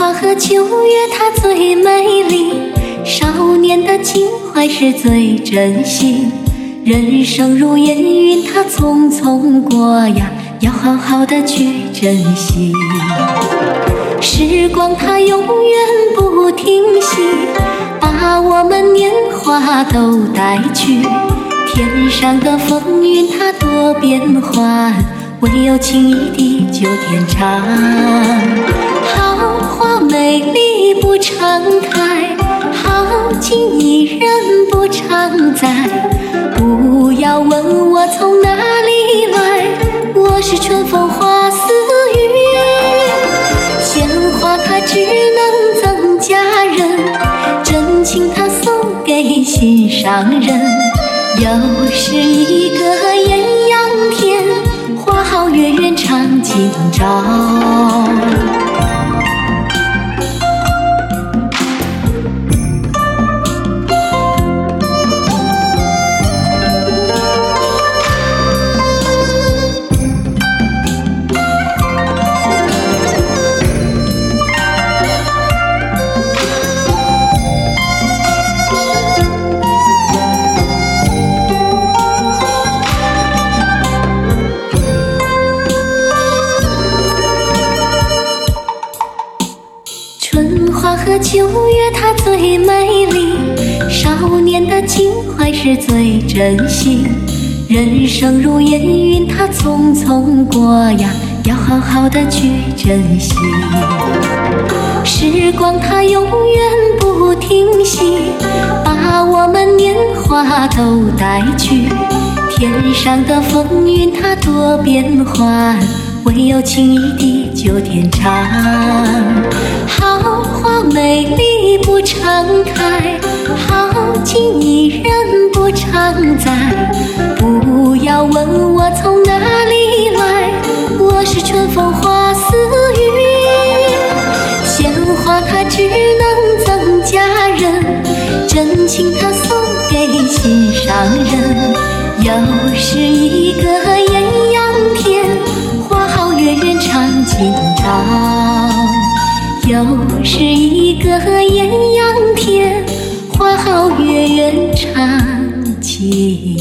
花和秋月它最美丽，少年的情怀是最真心。人生如烟云，它匆匆过呀，要好好的去珍惜。时光它永远不停息，把我们年华都带去。天上的风云它多变幻，唯有情谊地久天长。好花美丽不常开，好情谊人不常在。不要问我从哪里来，我是春风花似雨。鲜花它只能增加人，真情它送给心上人。又是一个艳阳天，花好月圆常今朝。春花和秋月它最美丽，少年的情怀是最真心。人生如烟云，它匆匆过呀，要好好的去珍惜。时光它永远不停息，把我们年华都带去。天上的风云它多变幻，唯有情谊地久天长。好花美丽不常开，好情谊人不常在。不要问我从哪里来，我是春风花似雨。鲜花它只能增加人，真情它送给心上人。又是一个艳阳天，花好月圆常今朝。又是一个艳阳天，花好月圆常今